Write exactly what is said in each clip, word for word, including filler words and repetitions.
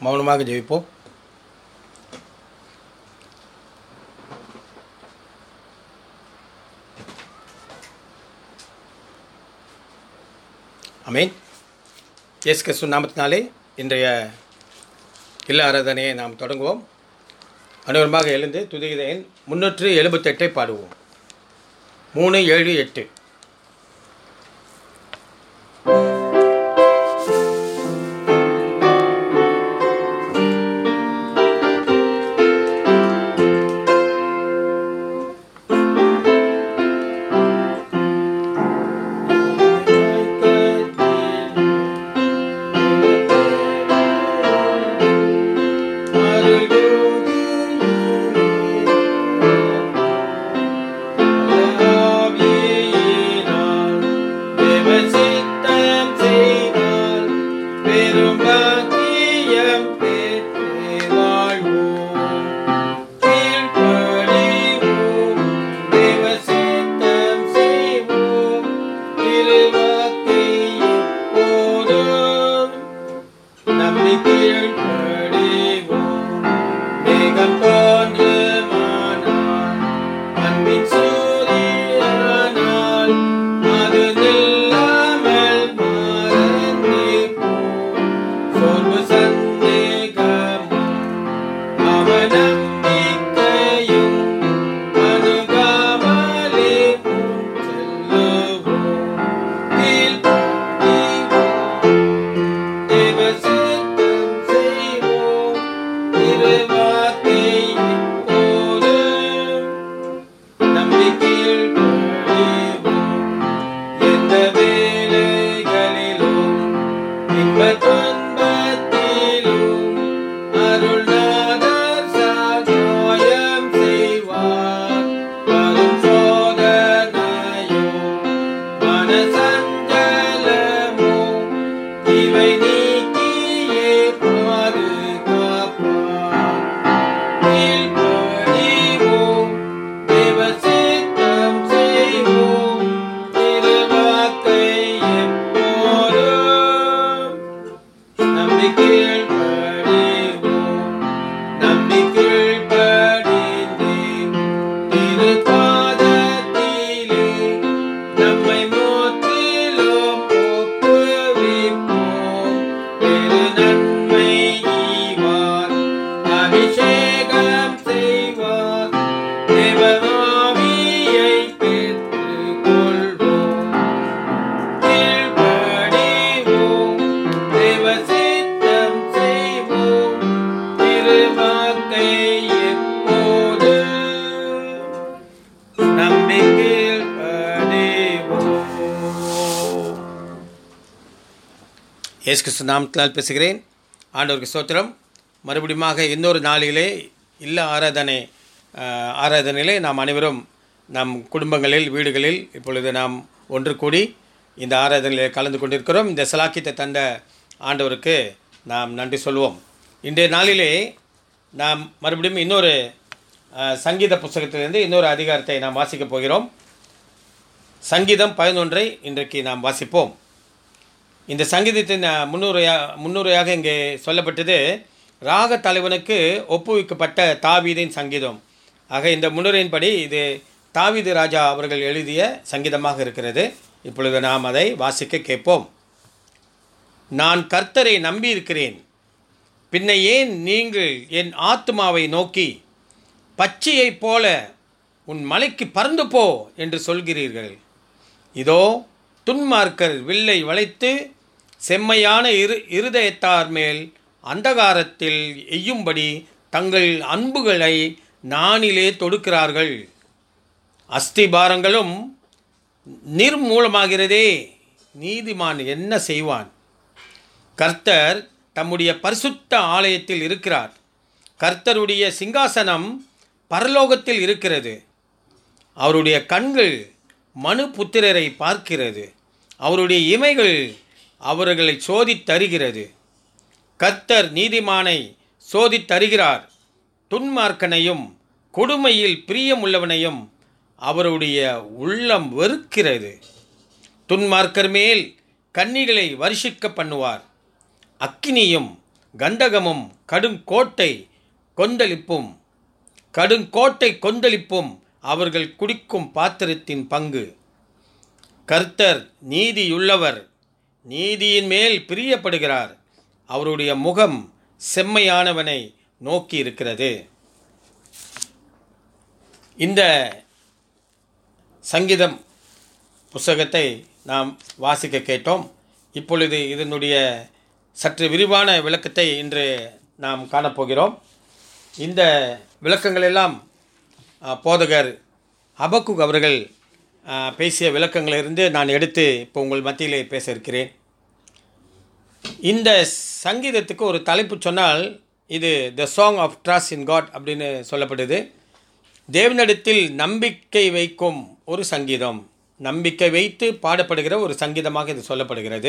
மௌனமாக ஜெபிப்போம். ஆமென். இயேசு கிறிஸ்து நாமத்தினாலே இன்றைய இல்ல ஆராதனையை நாம் தொடங்குவோம். அனைவருமாக எழுந்து துதிகிற எண் முன்னூற்று எழுபத்தெட்டை பாடுவோம். மூணு ஏழு எட்டு. இயேசு கிறிஸ்து நாமத்தினால் பேசுகிறேன். ஆண்டவருக்கு ஸ்தோத்திரம். மறுபடியுமாக இன்னொரு நாளிலே இல்ல ஆராதனை ஆராதனையிலே நாம் அனைவரும் நம் குடும்பங்களில் வீடுகளில் இப்பொழுது நாம் ஒன்று கூடி இந்த ஆராதனையில் கலந்து கொண்டிருக்கிறோம். இந்த சலாக்கியத்தை தந்த ஆண்டவருக்கு நாம் நன்றி சொல்வோம். இன்றைய நாளிலே நாம் மறுபடியும் இன்னொரு சங்கீத புஸ்தகத்திலிருந்து இன்னொரு அதிகாரத்தை நாம் வாசிக்கப் போகிறோம். சங்கீதம் பதினொன்றை இன்றைக்கு நாம் வாசிப்போம். இந்த சங்கீதத்தின் முன்னுரையா முன்னுரையாக இங்கே சொல்லப்பட்டது ராக தலைவனுக்கு ஒப்புவிக்கப்பட்ட தாவீதின் சங்கீதம். ஆக இந்த முன்னுரையின்படி இது தாவீது ராஜா அவர்கள் எழுதிய சங்கீதமாக இருக்கிறது. இப்பொழுது நாம் அதை வாசிக்க கேட்போம். நான் கர்த்தரை நம்பியிருக்கிறேன், பின்ன ஏன் நீங்கள் என் ஆத்துமாவை நோக்கி பச்சையைப் போல உன் மலைக்கு பறந்து போ என்று சொல்கிறீர்கள்? இதோ துன்மார்க்கர் வில்லை வளைத்து செம்மையான இரு இருதயத்தார் மேல் அந்தகாரத்தில் எய்யும்படி தங்கள் அன்புகளை நானிலே தொடுக்கிறார்கள். அஸ்திபாரங்களும் நிர்மூலமாகிறதே, நீதிமான் என்ன செய்வான்? கர்த்தர் தம்முடைய பரிசுத்த ஆலயத்தில் இருக்கிறார். கர்த்தருடைய சிங்காசனம் பரலோகத்தில் இருக்கிறது. அவருடைய கண்கள் மனு புத்திரரை பார்க்கிறது. அவருடைய இமைகள் அவர்களை சோதித்தருகிறது. கர்த்தர் நீதிமானை சோதித்தருகிறார். துன்மார்க்கனையும் கொடுமையில் பிரியமுள்ளவனையும் அவருடைய உள்ளம் வெறுக்கிறது. துன்மார்க்கர் மேல் கன்னிகளை வருஷிக்க பண்ணுவார். அக்கினியும் கந்தகமும் கடுங்கோட்டை கொந்தளிப்பும் கடுங்கோட்டை கொந்தளிப்பும் அவர்கள் குடிக்கும் பாத்திரத்தின் பங்கு. கர்த்தர் நீதியுள்ளவர், நீதியின் மேல் பிரியப்படுகிறார். அவருடைய முகம் செம்மையானவனை நோக்கி இருக்கிறது. இந்த சங்கீதம் புஸ்தகத்தை நாம் வாசிக்க கேட்டோம். இப்பொழுது இதனுடைய சற்று விரிவான விளக்கத்தை இன்று நாம் காணப்போகிறோம். இந்த விளக்கங்களெல்லாம் போதகர் ஹபக்குக் அவர்கள் பேசிய விளக்கங்களிலிருந்து நான் எடுத்து இப்போ உங்கள் மத்தியிலே பேச இருக்கிறேன். இந்த சங்கீதத்துக்கு ஒரு தலைப்பு சொன்னால் இது the song of trust in God அப்படின்னு சொல்லப்படுது. தேவனிடத்தில் நம்பிக்கை வைக்கும் ஒரு சங்கீதம், நம்பிக்கை வைத்து பாடப்படுகிற ஒரு சங்கீதமாக இது சொல்லப்படுகிறது.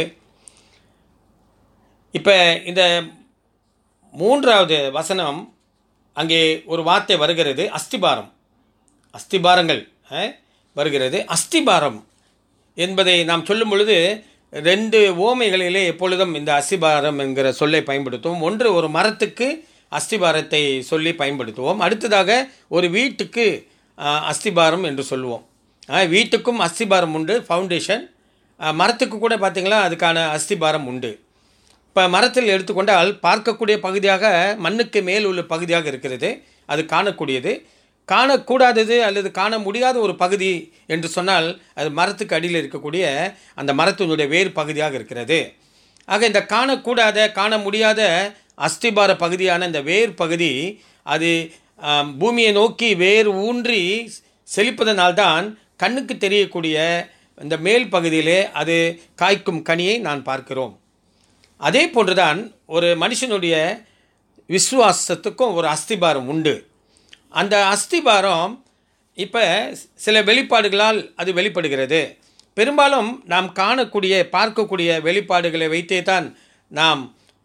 இப்போ இந்த மூன்றாவது வசனம் அங்கே ஒரு வார்த்தை வருகிறது, அஸ்திபாரம். அஸ்திபாரங்கள் வருகிறது. அஸ்திபாரம் என்பதை நாம் சொல்லும் பொழுது ரெண்டு ஓமைகளிலே எப்பொழுதும் இந்த அஸ்திபாரம் என்கிற சொல்லை பயன்படுத்துவோம். ஒன்று, ஒரு மரத்துக்கு அஸ்திபாரத்தை சொல்லி பயன்படுத்துவோம். அடுத்ததாக ஒரு வீட்டுக்கு அஸ்திபாரம் என்று சொல்லுவோம். வீட்டுக்கும் அஸ்திபாரம் உண்டு, ஃபவுண்டேஷன். மரத்துக்கு கூட பார்த்திங்களா அதுக்கான அஸ்திபாரம் உண்டு. இப்போ மரத்தில் எடுத்துக்கொண்டால் பார்க்கக்கூடிய பகுதியாக மண்ணுக்கு மேல் உள்ள பகுதியாக இருக்கிறது, அது காணக்கூடியது. காணக்கூடாதது அல்லது காண முடியாத ஒரு பகுதி என்று சொன்னால் அது மரத்துக்கு அடியில் இருக்கக்கூடிய அந்த மரத்தினுடைய வேறு பகுதியாக இருக்கிறது. ஆக இந்த காணக்கூடாத காண முடியாத அஸ்திபார பகுதியான இந்த வேர் பகுதி அது பூமியை நோக்கி வேர் ஊன்றி செழிப்பதனால்தான் கண்ணுக்கு தெரியக்கூடிய இந்த மேல் பகுதியிலே அது காய்க்கும் கனியை நான் பார்க்கிறோம். அதே போன்றுதான் ஒரு மனுஷனுடைய விசுவாசத்துக்கும் ஒரு அஸ்திபாரம் உண்டு. அந்த அஸ்திபாரம் இப்போ சில வெளிப்பாடுகளால் அது வெளிப்படுகிறது. பெரும்பாலும் நாம் காணக்கூடிய பார்க்கக்கூடிய வெளிப்பாடுகளை வைத்தே தான் நாம்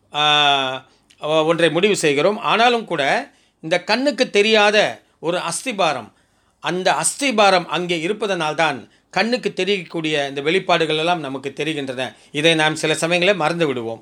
ஒன்றை முடிவு செய்கிறோம். ஆனாலும் கூட இந்த கண்ணுக்கு தெரியாத ஒரு அஸ்திபாரம், அந்த அஸ்திபாரம் அங்கே இருப்பதனால்தான் கண்ணுக்கு தெரியக்கூடிய இந்த வெளிப்பாடுகள் எல்லாம் நமக்கு தெரிகின்றன. இதை நாம் சில சமயங்களில் மறந்து விடுவோம்.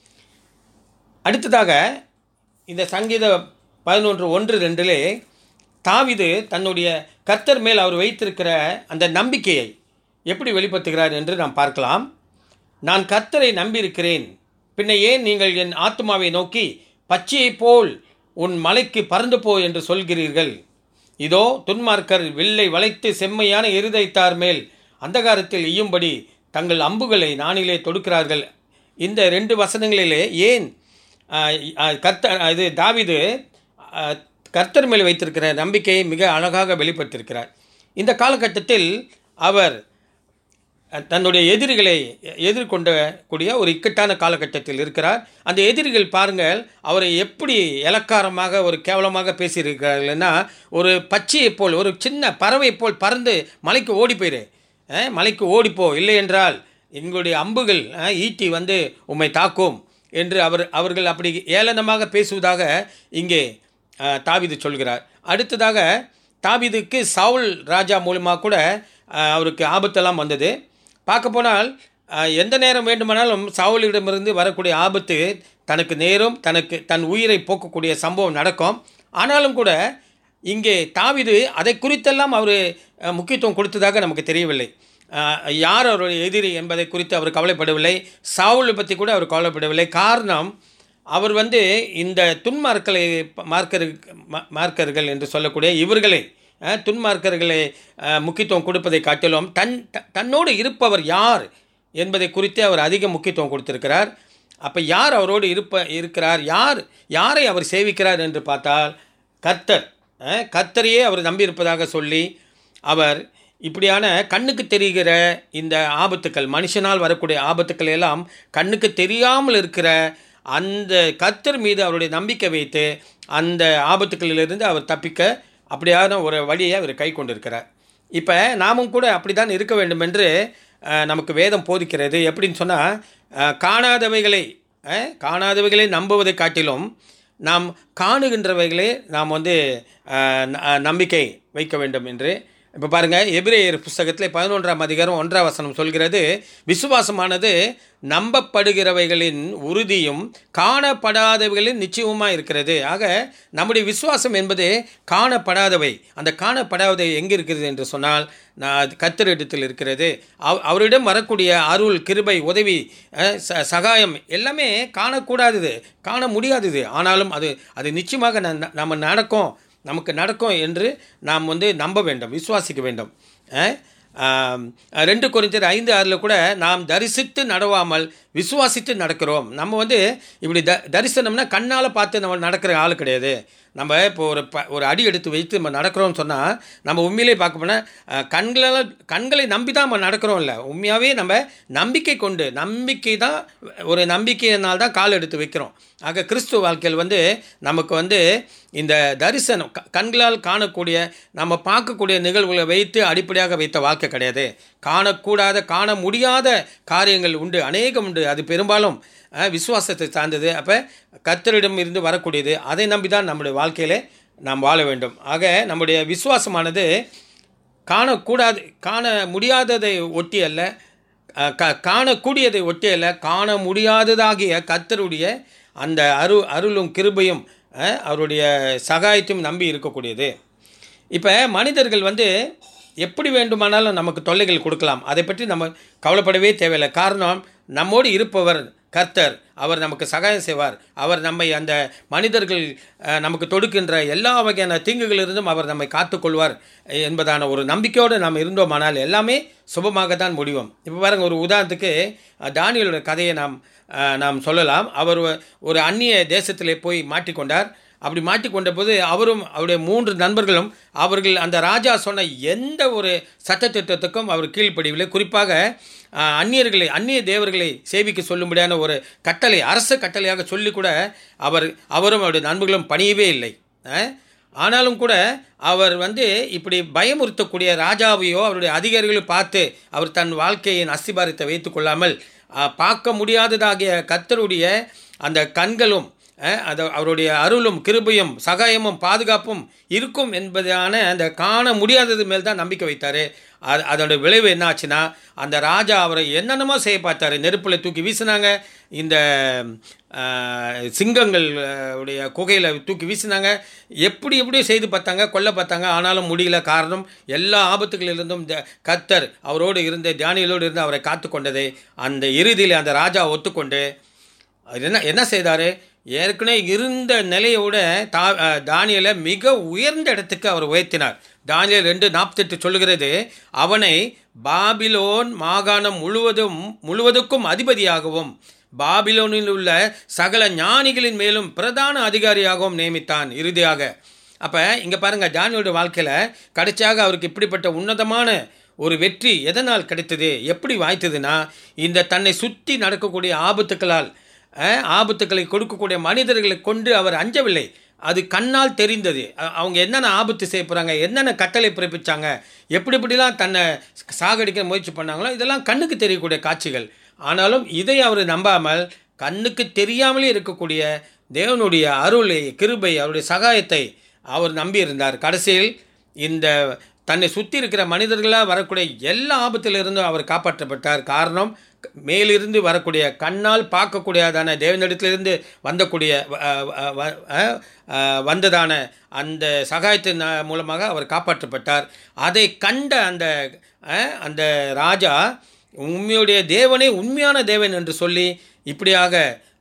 அடுத்ததாக இந்த சங்கீத பதினொன்று ஒன்று ரெண்டிலே தாவீது தன்னுடைய கர்த்தர் மேல் அவர் வைத்திருக்கிற அந்த நம்பிக்கையை எப்படி வெளிப்படுத்துகிறார் என்று நாம் பார்க்கலாம். நான் கர்த்தரை நம்பியிருக்கிறேன், பின்ன ஏன் நீங்கள் என் ஆத்மாவை நோக்கி பச்சையைப் போல் உன் மலைக்கு பறந்து போ என்று சொல்கிறீர்கள்? இதோ துன்மார்க்கர் வில்லை வளைத்து செம்மையான இருதயத்தார் மேல் அந்தகாரத்தில் ஈயும்படி தங்கள் அம்புகளை நானிலே தொடுக்கிறார்கள். இந்த ரெண்டு வசனங்களிலே ஏன் கர்த்தர் இது தாவீது கர்த்தர் மேல் வைத்திருக்கிற நம்பிக்கையை மிக அழகாக வெளிப்படுத்தியிருக்கிறார். இந்த காலகட்டத்தில் அவர் தன்னுடைய எதிரிகளை எதிர்கொண்ட கூடிய ஒரு இக்கட்டான காலகட்டத்தில் இருக்கிறார். அந்த எதிரிகள் பாருங்கள் அவரை எப்படி இலக்காரமாக ஒரு கேவலமாக பேசியிருக்கிறார்கள்னா, ஒரு பச்சையை போல் ஒரு சின்ன பறவை போல் பறந்து மலைக்கு ஓடி போயிரு, மலைக்கு ஓடிப்போ, இல்லை என்றால் எங்களுடைய அம்புகள் ஈட்டி வந்து உம்மை தாக்கும் என்று அவர் அவர்கள் அப்படி ஏளனமாக பேசுவதாக இங்கே தாவீது சொல்கிறார். அடுத்ததாக தாவீதுக்கு சவுல் ராஜா மூலமாக கூட அவருக்கு ஆபத்தெல்லாம் வந்தது. பார்க்க போனால் எந்த நேரம் வேண்டுமானாலும் சவுலிடமிருந்து வரக்கூடிய ஆபத்து தனக்கு நேரும், தனக்கு தன் உயிரை போக்கக்கூடிய சம்பவம் நடக்கும். ஆனாலும் கூட இங்கே தாவீது அதை குறித்தெல்லாம் அவர் முக்கியத்துவம் கொடுத்ததாக நமக்கு தெரியவில்லை. யார் அவருடைய எதிரி என்பதை குறித்து அவர் கவலைப்படவில்லை. சவுலை பற்றி கூட அவர் கவலைப்படவில்லை. காரணம், அவர் வந்து இந்த துன்மார்க்கலை மார்க்கர் மார்க்கர்கள் என்று சொல்லக்கூடிய இவர்களை துன்மார்க்கர்களை முக்கியத்துவம் கொடுப்பதை காட்டிலும் தன் தன்னோடு இருப்பவர் யார் என்பதை குறித்து அவர் அதிக முக்கியத்துவம் கொடுத்திருக்கிறார். அப்போ யார் அவரோடு இருப்ப இருக்கிறார் யார் யாரை அவர் சேவிக்கிறார் என்று பார்த்தால் கர்த்தர், கர்த்தரையே அவர் நம்பியிருப்பதாக சொல்லி அவர் இப்படியான கண்ணுக்கு தெரிகிற இந்த ஆபத்துக்கள், மனுஷனால் வரக்கூடிய ஆபத்துக்கள் எல்லாம் கண்ணுக்கு தெரியாமல் இருக்கிற அந்த கர்த்தர் மீது அவருடைய நம்பிக்கை வைத்து அந்த ஆபத்துக்களிலிருந்து அவர் தப்பிக்க அப்படியான ஒரு வழியை அவர் கை கொண்டிருக்கிறார். இப்போ நாமும் கூட அப்படி தான் இருக்க வேண்டும் என்று நமக்கு வேதம் போதிக்கிறது. எப்படின்னு சொன்னால், காணாதவைகளை காணாதவைகளை நம்புவதை காட்டிலும் நாம் காணுகின்றவைகளே நாம் வந்து நம்பிக்கை வைக்க வேண்டும் என்று இப்போ பாருங்கள், எபிரேயர் புஸ்தகத்தில் பதினொன்றாம் அதிகாரம் ஒன்றாம் வசனம் சொல்கிறது, விசுவாசமானது நம்பப்படுகிறவைகளின் உறுதியும் காணப்படாதவைகளின் நிச்சயமாக இருக்கிறது. ஆக நம்முடைய விசுவாசம் என்பது காணப்படாதவை. அந்த காணப்படாதவை எங்கே இருக்கிறது என்று சொன்னால் நான் கர்த்தரிடத்தில் இருக்கிறது. அவ் அவரிடம் வரக்கூடிய அருள், கிருபை, உதவி, ச சகாயம் எல்லாமே காணக்கூடாதது, காண முடியாதது. ஆனாலும் அது அது நிச்சயமாக நம்ம நடக்கும், நமக்கு நடக்கும் என்று நாம் வந்து நம்ப வேண்டும், விசுவாசிக்க வேண்டும். ரெண்டு கொரிந்தியர் ஐந்து ஆறில் கூட நாம் தரிசித்து நடவாமல் விசுவாசித்து நடக்கிறோம். நம்ம வந்து இப்படி த தரிசனம்னா கண்ணால் பார்த்து நம்ம நடக்கிற ஆள் கிடையாது. நம்ம இப்போ ஒரு ப ஒரு அடி எடுத்து வைத்து நம்ம நடக்கிறோம்னு சொன்னால் நம்ம உண்மையிலே பார்க்க போனால் கண்களால் கண்களை நம்பி தான் நம்ம நடக்கிறோம். இல்லை, உண்மையாகவே நம்ம நம்பிக்கை கொண்டு, நம்பிக்கை தான், ஒரு நம்பிக்கையினால் தான் கால் எடுத்து வைக்கிறோம். ஆக கிறிஸ்துவ வாழ்க்கையில் வந்து நமக்கு வந்து இந்த தரிசனம், கண்களால் காணக்கூடிய, நம்ம பார்க்கக்கூடிய நிகழ்வுகளை வைத்து அடிப்படையாக வைத்த வாழ்க்கை கிடையாது. காணக்கூடாத, காண முடியாத காரியங்கள் உண்டு, அநேகம் உண்டு. அது பெரும்பாலும் விசுவாசத்தை சார்ந்தது. அப்போ கர்த்தரிடம் இருந்து வரக்கூடியது, அதை நம்பி தான் நம்முடைய வாழ்க்கையில் நாம் வாழ வேண்டும். ஆக நம்முடைய விசுவாசமானது காணக்கூடாது, காண முடியாததை ஒட்டி அல்ல, க காணக்கூடியதை ஒட்டி அல்ல, காண முடியாததாகிய கர்த்தருடைய அந்த அரு அருளும் கிருபையும் அவருடைய சகாயத்தையும் நம்பி இருக்கக்கூடியது. இப்போ மனிதர்கள் வந்து எப்படி வேண்டுமானாலும் நமக்கு தொல்லைகள் கொடுக்கலாம், அதை பற்றி நம்ம கவலைப்படவே தேவையில்லை. காரணம், நம்மோடு இருப்பவர் கர்த்தர், அவர் நமக்கு சகாயம் செய்வார். அவர் நம்மை அந்த மனிதர்கள் நமக்கு தொடுக்கின்ற எல்லா வகையான தீங்குகளிலிருந்தும் அவர் நம்மை காத்துக்கொள்வார் என்பதான ஒரு நம்பிக்கையோடு நாம் இருந்தோமானால் எல்லாமே சுபமாக தான் முடியும். இப்போ பாருங்க, ஒரு உதாரணத்துக்கு தானியேலோட கதையை நாம் நாம் சொல்லலாம். அவர் ஒரு அந்நிய தேசத்திலே போய் மாட்டிக்கொண்டார். அப்படி மாட்டிக்கொண்ட போது அவரும் அவருடைய மூன்று நண்பர்களும் அவர்கள் அந்த ராஜா சொன்ன எந்த ஒரு சட்டத்திட்டத்துக்கும் அவர் கீழ்ப்படியவில்லை. குறிப்பாக அந்நியர்களை, அந்நிய தேவர்களை சேவிக்க சொல்லும்படியான ஒரு கட்டளை, அரச கட்டளையாக சொல்லி கூட அவர் அவரும் அவருடைய நண்பர்களும் பணியவே இல்லை. ஆனாலும் கூட அவர் வந்து இப்படி பயமுறுத்தக்கூடிய ராஜாவையோ அவருடைய அதிகாரிகளை பார்த்து அவர் தன் வாழ்க்கையின் அஸ்திபாரத்தை வைத்து கொள்ளாமல் பார்க்க முடியாததாகிய கர்த்தருடைய அந்த கண்களும் அது அவருடைய அருளும் கிருபையும் சகாயமும் பாதுகாப்பும் இருக்கும் என்பதான அந்த காண முடியாதது மேல் தான் நம்பிக்கை வைத்தார். அது அதோட விளைவு என்ன ஆச்சுன்னா, அந்த ராஜா அவரை என்னென்னமோ செய்ய பார்த்தாரு. நெருப்பில் தூக்கி வீசினாங்க, இந்த சிங்கங்கள் உடைய குகையில் தூக்கி வீசினாங்க, எப்படி எப்படியோ செய்து பார்த்தாங்க, கொல்ல பார்த்தாங்க. ஆனாலும் முடியல. காரணம், எல்லா ஆபத்துகளிலிருந்தும் கர்த்தர் அவரோடு இருந்த, தானியேலோடு இருந்து அவரை காத்து கொண்டது. அந்த இறுதியில் அந்த ராஜா ஒத்துக்கொண்டு என்ன என்ன செய்தார், ஏற்கனவே இருந்த நிலையோட தா தானியேலை மிக உயர்ந்த இடத்துக்கு அவர் உயர்த்தினார். தானியேல் ரெண்டு நாற்பத்தெட்டு சொல்லுகிறது, அவனை பாபிலோன் மாகாணம் முழுவதும் முழுவதுக்கும் அதிபதியாகவும் பாபிலோனில் உள்ள சகல ஞானிகளின் மேலும் பிரதான அதிகாரியாகவும் நியமித்தான். இறுதியாக அப்போ இங்கே பாருங்கள், தானியேலுடைய வாழ்க்கையில் கடைசியாக அவருக்கு இப்படிப்பட்ட உன்னதமான ஒரு வெற்றி எதனால் கிடைத்தது, எப்படி வாய்த்ததுன்னா, இந்த தன்னை சுற்றி நடக்கக்கூடிய ஆபத்துக்களால், ஆபத்துக்களை கொடுக்கக்கூடிய மனிதர்களை கொண்டு அவர் அஞ்சவில்லை. அது கண்ணால் தெரிந்தது. அவங்க என்னென்ன ஆபத்து செய்ய போகிறாங்க, என்னென்ன கட்டளை பிறப்பிச்சாங்க, எப்படி எப்படிலாம் தன்னை சாகடிக்க முயற்சி பண்ணாங்களோ, இதெல்லாம் கண்ணுக்கு தெரியக்கூடிய காட்சிகள். ஆனாலும் இதை அவர் நம்பாமல் கண்ணுக்கு தெரியாமலே இருக்கக்கூடிய தேவனுடைய அருளை, கிருபை, அவருடைய சகாயத்தை அவர் நம்பியிருந்தார். கடைசியில் இந்த தன்னை சுற்றி இருக்கிற மனிதர்களாக வரக்கூடிய எல்லா ஆபத்திலிருந்தும் அவர் காப்பாற்றப்பட்டார். காரணம், மேலிருந்து வரக்கூடிய, கண்ணால் பார்க்கக்கூடியதான தேவனிடத்திலிருந்து வந்தக்கூடிய வந்ததான அந்த சகாயத்தின் மூலமாக அவர் காப்பாற்றப்பட்டார். அதை கண்ட அந்த அந்த ராஜா உண்மையுடைய தேவனே உண்மையான தேவன் என்று சொல்லி இப்படியாக,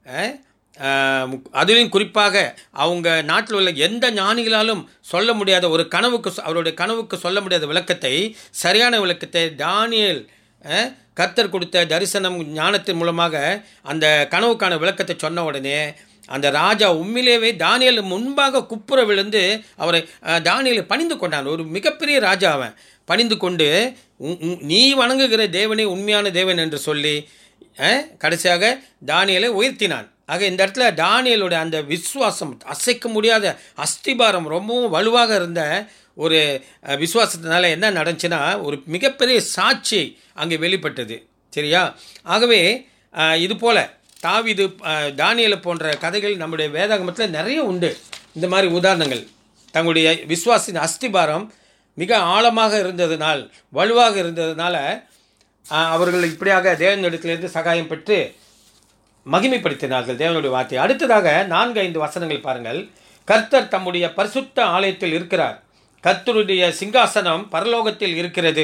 அதிலும் குறிப்பாக அவங்க நாட்டில் உள்ள எந்த ஞானிகளாலும் சொல்ல முடியாத ஒரு கனவுக்கு, அவருடைய கனவுக்கு சொல்ல முடியாத விளக்கத்தை, சரியான விளக்கத்தை தானியேல் கர்த்தர் கொடுத்த தரிசனம் ஞானத்தின் மூலமாக அந்த கனவுக்கான விளக்கத்தை சொன்ன உடனே அந்த ராஜா உண்மையிலேயே தானியேல் முன்பாக குப்புற விழுந்து அவரை தானியேலை பணிந்து கொண்டான். ஒரு மிகப்பெரிய ராஜா அவன் பணிந்து கொண்டு, நீ வணங்குகிற தேவனே உண்மையான தேவன் என்று சொல்லி கடைசியாக தானியேலை உயர்த்தினான். ஆக இந்த இடத்துல தானியேலுடைய அந்த விசுவாசம், அசைக்க முடியாத அஸ்திபாரம், ரொம்பவும் வலுவாக இருந்த ஒரு விசுவாசத்தினால என்ன நடந்துச்சுன்னா, ஒரு மிகப்பெரிய சாட்சி அங்கே வெளிப்பட்டது. சரியா? ஆகவே இது போல் தாவீது, தானியேலை போன்ற கதைகள் நம்முடைய வேதாகமத்தில் நிறைய உண்டு. இந்த மாதிரி உதாரணங்கள், தங்களுடைய விசுவாசின் அஸ்திபாரம் மிக ஆழமாக இருந்ததினால், வலுவாக இருந்ததுனால அவர்கள் இப்படியாக தேவனிடத்திலிருந்து சகாயம் பெற்று மகிமைப்படுத்தினார்கள் தேவனுடைய வார்த்தை. அடுத்ததாக நான்கு ஐந்து வசனங்கள் பாருங்கள். கர்த்தர் தம்முடைய பரிசுத்த ஆலயத்தில் இருக்கிறார். கர்த்தருடைய சிங்காசனம் பரலோகத்தில் இருக்கிறது.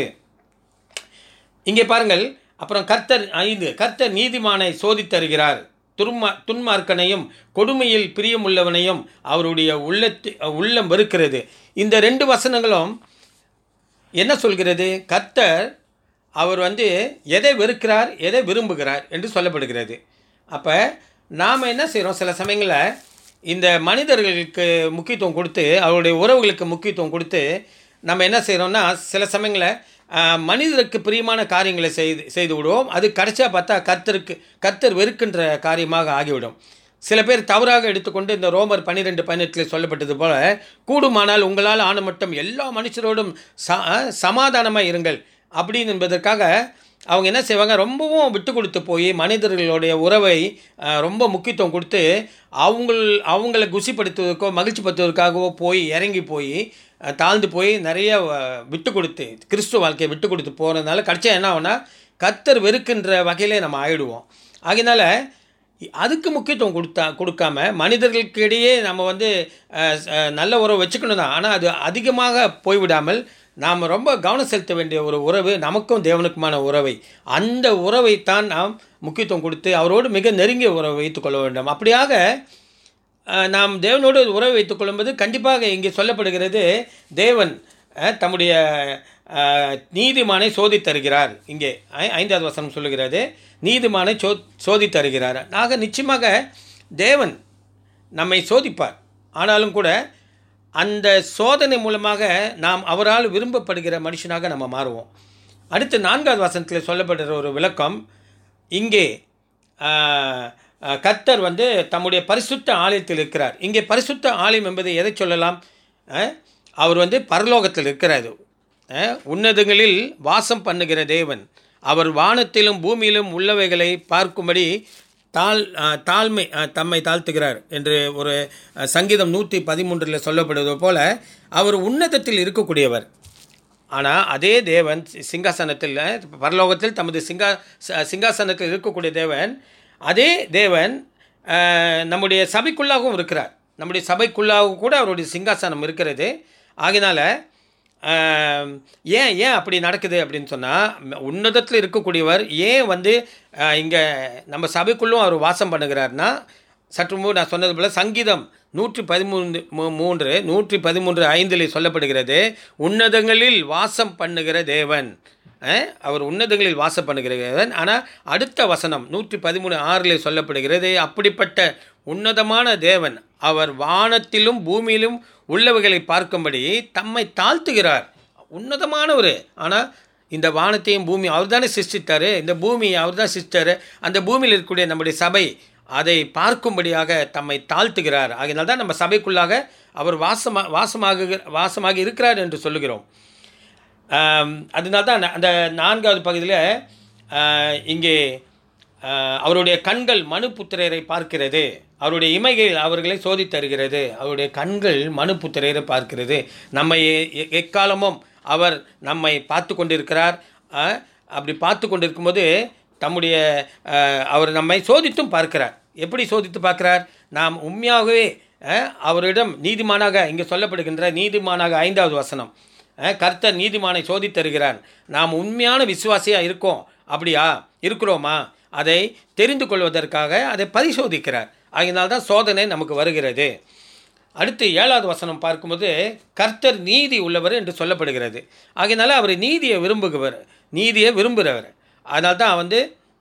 இங்கே பாருங்கள். அப்புறம் கர்த்தர் ஐந்து, கர்த்தர் நீதிமானை சோதித்தருகிறார். துன்மா துன்மார்க்கனையும் கொடுமையில் பிரியமுள்ளவனையும் அவருடைய உள்ளத்து உள்ளம் வெறுக்கிறது. இந்த ரெண்டு வசனங்களும் என்ன சொல்கிறது? கர்த்தர் அவர் வந்து எதை வெறுக்கிறார், எதை விரும்புகிறார் என்று சொல்லப்படுகிறது. அப்போ நாம் என்ன செய்கிறோம்? சில சமயங்களில் இந்த மனிதர்களுக்கு முக்கியத்துவம் கொடுத்து, அவருடைய உறவுகளுக்கு முக்கியத்துவம் கொடுத்து நம்ம என்ன செய்கிறோம்னா, சில சமயங்களில் மனிதருக்கு பிரியமான காரியங்களை செய்து செய்து விடுவோம். அது கடைசியாக பார்த்தா கர்த்தருக்கு கர்த்தர் வெறுக்கின்ற காரியமாக ஆகிவிடும். சில பேர் தவறாக எடுத்துக்கொண்டு இந்த ரோமர் பன்னிரெண்டு பதினெட்டில் சொல்லப்பட்டது போல, கூடுமானால் உங்களால் ஆன மட்டும் எல்லா மனுஷரோடும் ச சமாதானமாக இருங்கள் அப்படின்னு என்பதற்காக அவங்க என்ன செய்வாங்க? ரொம்பவும் விட்டு கொடுத்து போய் மனிதர்களுடைய உறவை ரொம்ப முக்கியத்துவம் கொடுத்து அவங்கள் அவங்களை குசிப்படுத்துவதற்கோ மகிழ்ச்சிப்படுத்துவதற்காகவோ போய் இறங்கி போய் தாழ்ந்து போய் நிறைய விட்டு கொடுத்து கிறிஸ்துவ வாழ்க்கையை விட்டு கொடுத்து போகிறதுனால கடைசியாக என்ன ஆகும்னா கர்த்தர் வெறுக்கின்ற வகையிலே நம்ம ஆயிடுவோம். ஆகையினால அதுக்கு முக்கியத்துவம் கொடுத்தா கொடுக்காம மனிதர்களுக்கு இடையே நம்ம வந்து நல்ல உறவு வச்சுக்கணும் தான். ஆனால் அது அதிகமாக போய்விடாமல் நாம் ரொம்ப கவனம் செலுத்த வேண்டிய ஒரு உறவு நமக்கும் தேவனுக்குமான உறவை, அந்த உறவைத்தான் நாம் முக்கியத்துவம் கொடுத்து அவரோடு மிக நெருங்கிய உறவை வைத்துக்கொள்ள வேண்டும். அப்படியாக நாம் தேவனோடு உறவை வைத்துக்கொள்ளும்போது கண்டிப்பாக இங்கே சொல்லப்படுகிறது, தேவன் தம்முடைய நீதிமானை சோதித்தருகிறார். இங்கே ஐந்தாவது வசனம் சொல்லுகிறது, நீதிமானை சோ சோதித்தருகிறார். ஆக நிச்சயமாக தேவன் நம்மை சோதிப்பார். ஆனாலும் கூட அந்த சோதனை மூலமாக நாம் அவரால் விரும்பப்படுகிற மனுஷனாக நம்ம மாறுவோம். அடுத்து நான்காவது வசனத்தில் சொல்லப்படுகிற ஒரு விளக்கம், இங்கே கர்த்தர் வந்து தம்முடைய பரிசுத்த ஆலயத்தில் இருக்கிறார். இங்கே பரிசுத்த ஆலயம் என்பது எதை சொல்லலாம்? அவர் வந்து பரலோகத்தில் இருக்கிறார். உன்னதங்களில் வாசம் பண்ணுகிற தேவன். அவர் வானத்திலும் பூமியிலும் உள்ளவைகளை பார்க்கும்படி தாழ் தாழ்மை தம்மை தாழ்த்துகிறார் என்று ஒரு சங்கீதம் நூற்றி பதிமூன்றில் சொல்லப்படுவது போல அவர் உன்னதத்தில் இருக்கக்கூடியவர். ஆனால் அதே தேவன் சிங்காசனத்தில் பரலோகத்தில் தமது சிங்கா சிங்காசனத்தில் இருக்கக்கூடிய தேவன், அதே தேவன் நம்முடைய சபைக்குள்ளாகவும் இருக்கிறார். நம்முடைய சபைக்குள்ளாகவும் கூட அவருடைய சிங்காசனம் இருக்கிறது. ஆகினால ஏன் ஏன் அப்படி நடக்குது அப்படின்னு சொன்னால், உன்னதத்தில் இருக்கக்கூடியவர் ஏன் வந்து இங்கே நம்ம சபைக்குள்ளும் அவர் வாசம் பண்ணுகிறார்னா, சற்று முன்பு நான் சொன்னது போல் சங்கீதம் நூற்றி பதிமூன்று மூன்று நூற்றி பதிமூன்று ஐந்தில் சொல்லப்படுகிறது, உன்னதங்களில் வாசம் பண்ணுகிற தேவன். அவர் உன்னதங்களில் வாசம் பண்ணுகிற தேவன். ஆனால் அடுத்த வசனம் நூற்றி பதிமூணு ஆறில் சொல்லப்படுகிறது, அப்படிப்பட்ட உன்னதமான தேவன் அவர் வானத்திலும் பூமியிலும் உள்ளவைகளை பார்க்கும்படி தம்மை தாழ்த்துகிறார். உன்னதமானவர். ஆனால் இந்த வானத்தையும் பூமி அவர் தானே சிருஷ்டித்தார். இந்த பூமியை அவர் தான் சிருஷ்டித்தார். அந்த பூமியில் இருக்கக்கூடிய நம்முடைய சபை அதை பார்க்கும்படியாக தம்மை தாழ்த்துகிறார். ஆகினால் தான் நம்ம சபைக்குள்ளாக அவர் வாசமாக வாசமாக வாசமாக இருக்கிறார் என்று சொல்லுகிறோம். அதனால தான் அந்த நான்காவது பகுதியில் இங்கே அவருடைய கண்கள் மனுபுத்திரரை பார்க்கிறது, அவருடைய இமைகள் அவர்களை சோதித்தருகிறது. அவருடைய கண்கள் மனுபுத்திரரை பார்க்கிறது. நம்மை எக்காலமும் அவர் நம்மை பார்த்து கொண்டிருக்கிறார். அப்படி பார்த்து கொண்டிருக்கும்போது தம்முடைய அவர் நம்மை சோதித்தும் பார்க்கிறார். எப்படி சோதித்து பார்க்கிறார்? நாம் உண்மையாகவே அவரிடம் நீதிமானாக, இங்கே சொல்லப்படுகின்ற நீதிமானாக ஐந்தாவது வசனம், கர்த்தர் நீதிமானை சோதித்தருகிறார். நாம் உண்மையான விசுவாசியாக இருக்கோம், அப்படியா இருக்கிறோமா, அதை தெரிந்து கொள்வதற்காக அதை பரிசோதிக்கிறார். ஆகினால்தான் சோதனை நமக்கு வருகிறது. அடுத்து ஏழாவது வசனம் பார்க்கும்போது கர்த்தர் நீதி உள்ளவர் என்று சொல்லப்படுகிறது. ஆகினால அவர் நீதியை விரும்புகிறவர், நீதியை விரும்புகிறவர். அதனால தான் வந்து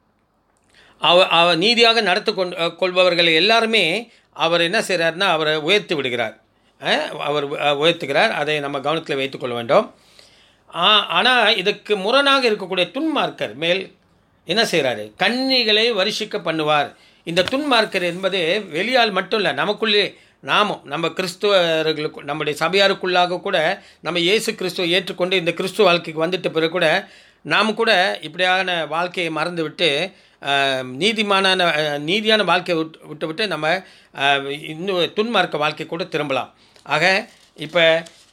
அவ அவ நீதியாக நடத்து கொண்டு கொள்பவர்களை எல்லாருமே அவர் என்ன செய்கிறார்னா அவரை உயர்த்தி விடுகிறார். அவர் உயர்த்துகிறார். அதை நம்ம கவனத்தில் வைத்துக்கொள்ள வேண்டும். ஆனால் இதுக்கு முரணாக இருக்கக்கூடிய துன்மார்க்கர் மேல் என்ன செய்கிறாரு? கன்னிகளை வருஷிக்க பண்ணுவார். இந்த துன்மார்க்கர் என்பது வெளியால் மட்டும் இல்லை, நமக்குள்ளே நாமும் நம்ம கிறிஸ்துவர்களுக்கு நம்முடைய சபையாருக்குள்ளாக கூட நம்ம இயேசு கிறிஸ்துவை ஏற்றுக்கொண்டு இந்த கிறிஸ்துவ வாழ்க்கைக்கு வந்துட்ட பிறகு கூட நாம் கூட இப்படியான வாழ்க்கையை மறந்து விட்டு நீதிமான நீதியான வாழ்க்கையை விட்டு விட்டு விட்டு நம்ம இன்னும் துன்மார்க்க வாழ்க்கை கூட திரும்பலாம். ஆக இப்போ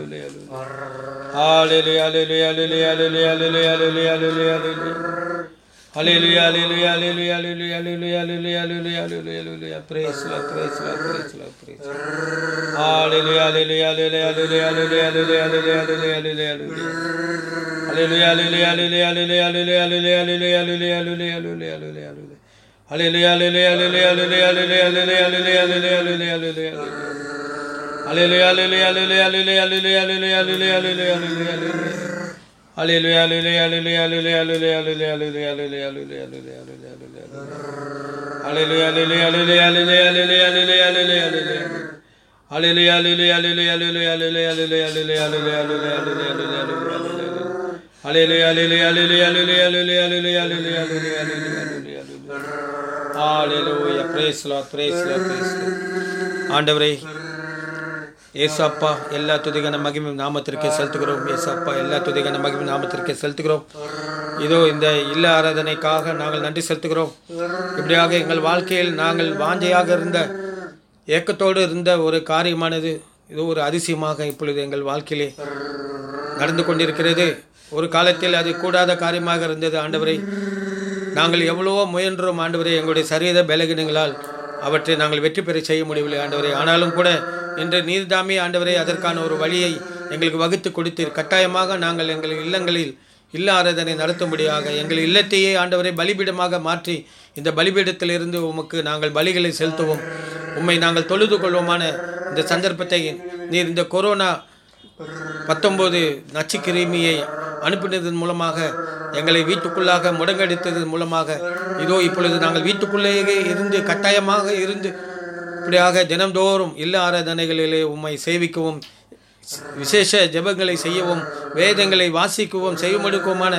Hallelujah, hallelujah, hallelujah, hallelujah, hallelujah, hallelujah, hallelujah, hallelujah, hallelujah, hallelujah, hallelujah, hallelujah, hallelujah, hallelujah, hallelujah, praise Lord, praise Lord, praise Lord, praise Lord. Hallelujah, hallelujah, hallelujah, hallelujah, hallelujah, hallelujah, hallelujah, hallelujah, hallelujah, hallelujah, hallelujah, hallelujah, hallelujah, hallelujah, hallelujah, hallelujah, hallelujah, hallelujah, hallelujah. Hallelujah, hallelujah, hallelujah, hallelujah, hallelujah, hallelujah, hallelujah, hallelujah, hallelujah, hallelujah. Hallelujah, hallelujah, hallelujah, hallelujah, hallelujah, hallelujah, hallelujah, hallelujah, hallelujah. Hallelujah, hallelujah, hallelujah, hallelujah, hallelujah, hallelujah, hallelujah, hallelujah, hallelujah, hallelujah. Hallelujah, hallelujah, hallelujah, hallelujah, hallelujah, hallelujah, hallelujah. Hallelujah, hallelujah, hallelujah, hallelujah, hallelujah, hallelujah, hallelujah, hallelujah, hallelujah, hallelujah. Hallelujah, hallelujah, hallelujah, hallelujah, hallelujah, hallelujah, hallelujah, hallelujah, hallelujah. Hallelujah, praise Lord, praise Lord, praise Lord. ஆண்டவரே ஏசப்பா எல்லா துதிகான மகிமை நாமத்திற்கே செலுத்துகிறோம். ஏசப்பா எல்லா துதிகான மகிமை நாமத்திற்கே செலுத்துகிறோம். இதோ இந்த இல்ல ஆராதனைக்காக நாங்கள் நன்றி செலுத்துகிறோம். இப்படியாக எங்கள் வாழ்க்கையில் நாங்கள் வாஞ்சையாக இருந்த ஏக்கத்தோடு இருந்த ஒரு காரியமானது இது ஒரு அதிசயமாக இப்பொழுது எங்கள் வாழ்க்கையிலே நடந்து கொண்டிருக்கிறது. ஒரு காலத்தில் அது கூடாத காரியமாக இருந்தது. ஆண்டவரை நாங்கள் எவ்வளவோ முயன்றோம். ஆண்டவரை எங்களுடைய சரீர பலகீனங்களால் அவற்றை நாங்கள் வெற்றி பெற செய்ய முடியவில்லை. ஆண்டவரை ஆனாலும் கூட இன்று நீர்தாமே ஆண்டவரை அதற்கான ஒரு வழியை எங்களுக்கு வகுத்து கொடுத்தீர். கட்டாயமாக நாங்கள் எங்கள் இல்லங்களில் இல்ல ஆராதனை நடத்தும்படியாக எங்கள் இல்லத்தையே ஆண்டவரை பலிபீடமாக மாற்றி இந்த பலிபீடத்திலிருந்து உமக்கு நாங்கள் பலிகளை செலுத்துவோம். உம்மை நாங்கள் தொழுது கொள்வோமான இந்த சந்தர்ப்பத்தை நீர் இந்த கொரோனா பத்தொன்பது நச்சுக்கிருமியை அனுப்பினதன் மூலமாக எங்களை வீட்டுக்குள்ளாக முடங்கடித்ததன் மூலமாக இதோ இப்பொழுது நாங்கள் வீட்டுக்குள்ளேயே இருந்து கட்டாயமாக இருந்து இப்படியாக தினந்தோறும் இல்ல ஆராதனைகளிலே உம்மை சேவிக்கவும் விசேஷ ஜெபங்களை செய்யவும் வேதங்களை வாசிக்கவும் செய்யமடுக்குமான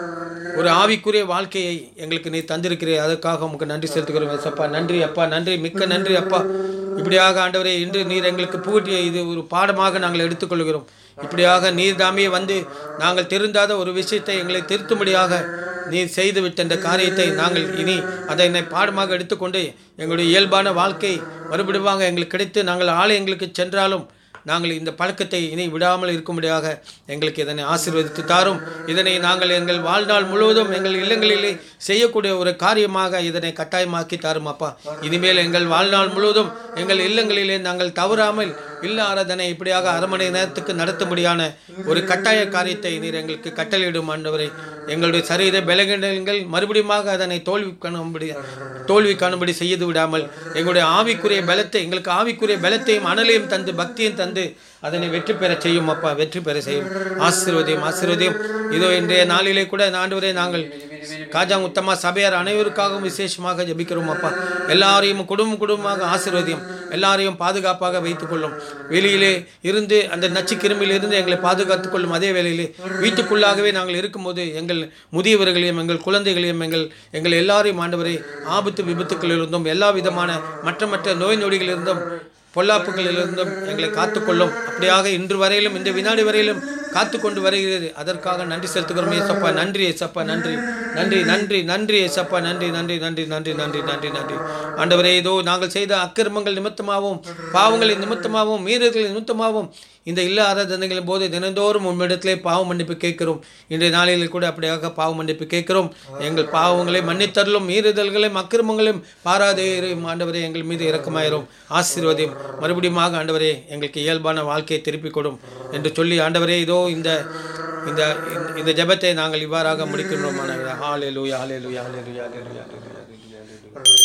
ஒரு ஆவிக்குரிய வாழ்க்கையை எங்களுக்கு நீ தந்திருக்கிறீர். அதற்காக உமக்கு நன்றி செலுத்துகிறோம். ஏசப்பா நன்றி அப்பா, நன்றி, மிக்க நன்றி அப்பா. இப்படியாக ஆண்டவரே இன்று நீர் எங்களுக்கு புகட்டிய இது ஒரு பாடமாக நாங்கள் எடுத்துக்கொள்கிறோம். இப்படியாக நீர் தாமே வந்து நாங்கள் திருந்தாத ஒரு விஷயத்தை எங்களை திருத்தும்படியாக நீர் செய்துவிட்ட இந்த காரியத்தை நாங்கள் இனி அதை என்னை பாடமாக எடுத்துக்கொண்டு எங்களுடைய இயல்பான வாழ்க்கை மறுபடியும் எங்களுக்கு கிடைத்து நாங்கள் ஆலயங்களுக்கு சென்றாலும் நாங்கள் இந்த பழக்கத்தை இனி விடாமல் இருக்கும்படியாக எங்களுக்கு இதனை ஆசீர்வதித்து தாரும். இதனை நாங்கள் எங்கள் வாழ்நாள் முழுவதும் எங்கள் இல்லங்களிலே செய்யக்கூடிய ஒரு காரியமாக இதனை கட்டாயமாக்கி தாரும் அப்பா. இனிமேல் எங்கள் வாழ்நாள் முழுவதும் எங்கள் இல்லங்களிலே நாங்கள் தவறாமல் இல்ல ஆராதனை இப்படியாக அரை மணி நேரத்துக்கு நடத்தும்படியான ஒரு கட்டாய காரியத்தை நீர் எங்களுக்கு கட்டளையிடும் ஆண்டவரை. எங்களுடைய சரீர பலகீனங்கள் மறுபடியும் அதனை தோல்வி காணும்படி தோல்வி காணும்படி செய்து விடாமல் எங்களுடைய ஆவிக்குரிய பலத்தை எங்களுக்கு ஆவிக்குரிய பலத்தையும் அனலையும் தந்து பக்தியும் தந்து அதனை வெற்றி பெற செய்யும் அப்பா, வெற்றி பெற செய்யும். ஆசீர்வதியும் ஆசீர்வதியும். இதோ இன்றைய நாளிலே கூட ஆண்டவரே நாங்கள் காஜா உத்தமா சபையார் அனைவருக்காகவும் விசேஷமாக ஜெபிக்கிறோம் அப்பா. எல்லாரையும் குடும்பம் குடும்பமாக ஆசீர்வதியும். எல்லாரையும் பாதுகாப்பாக வைத்துக் கொள்ளும். வெளியிலே இருந்து அந்த நச்சு கிருமியில் இருந்து எங்களை பாதுகாத்துக் கொள்ளும். அதே வேளையிலே வீட்டுக்குள்ளாகவே நாங்கள் இருக்கும்போது எங்கள் முதியவர்களையும் எங்கள் குழந்தைகளையும் எங்கள் எங்கள் எல்லாரையும் ஆண்டவரை ஆபத்து விபத்துக்களிலிருந்தும் எல்லா விதமான மற்ற மற்ற நோய் நொடிகளிலிருந்தும் பொல்லாப்புகளிலிருந்தும் எங்களை காத்துக்கொள்ளும். அப்படியாக இன்று வரையிலும் இந்த வினாடி வரையிலும் காத்து கொண்டு வருகிறது. அதற்காக நன்றி செலுத்துகிறோம் ஏசப்பா. நன்றி ஏசப்பா, நன்றி நன்றி நன்றி நன்றி ஏசப்பா, நன்றி நன்றி நன்றி நன்றி நன்றி நன்றி நன்றி ஆண்டவரே. இதோ நாங்கள் செய்த அக்கிரமங்கள் நிமித்தமாகவும் பாவங்களின் நிமித்தமாகவும் மீறல்களின் நிமித்தமாகவும் இந்த இல்ல ஆராதனைகளின் போது தினந்தோறும் உம்மிடத்திலே பாவ மன்னிப்பு கேட்கிறோம். இன்றைய நாளில் கூட அப்படியாக பாவ மன்னிப்பு கேட்கிறோம். எங்கள் பாவங்களை மன்னித்தருளும், மீறுதல்களையும் அக்கிரமங்களையும் பாராதே ஆண்டவரே எங்கள் மீது இரக்கமாயிரும். ஆசீர்வதியும். மறுபடியும் ஆண்டவரே எங்களுக்கு இயல்பான வாழ்க்கையை திருப்பிக் கொடும் என்று சொல்லி ஆண்டவரே இதோ இந்த இந்த இந்த ஜெபத்தை நாங்கள் இவ்வாறாக முடிக்கின்றோம். ஹல்லேலூயா ஹல்லேலூயா ஹல்லேலூயா ஹல்லேலூயா ஹல்லேலூயா.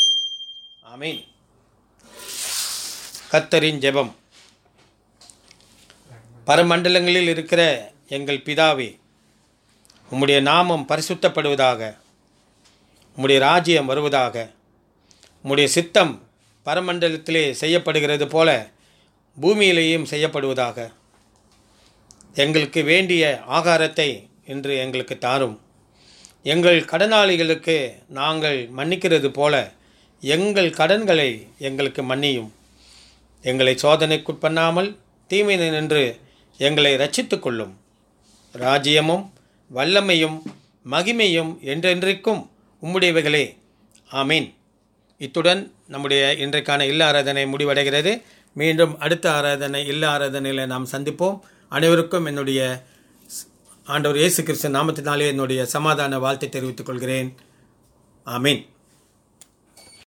ஆமென். கர்த்தரின் ஜெபம். பரமண்டலங்களில் இருக்கிற எங்கள் பிதாவே, உம்முடைய நாமம் பரிசுத்தப்படுவதாக. உம்முடைய ராஜ்யம் வருவதாக. உம்முடைய சித்தம் பரமண்டலத்திலே செய்யப்படுகிறது போல பூமியிலேயும் செய்யப்படுவதாக. எங்களுக்கு வேண்டிய ஆகாரத்தை இன்று எங்களுக்கு தாரும். எங்கள் கடனாளிகளுக்கு நாங்கள் மன்னிக்கிறது போல எங்கள் கடன்களை எங்களுக்கு மன்னியும். எங்களை சோதனைக்குட்பண்ணாமல் தீமையை நின்று எங்களை இரட்சித்து கொள்ளும். ராஜ்யமும் வல்லமையும் மகிமையும் என்றென்றைக்கும் உம்முடையவைகளே. ஆமீன். இத்துடன் நம்முடைய இன்றைக்கான இல்ல ஆராதனை முடிவடைகிறது. மீண்டும் அடுத்த ஆராதனை இல்ல ஆராதனையில் நாம் சந்திப்போம். அனைவருக்கும் என்னுடைய ஆண்டவர் இயேசு கிறிஸ்து நாமத்தினாலே என்னுடைய சமாதான வாழ்த்தை தெரிவித்துக் கொள்கிறேன். ஆமீன்.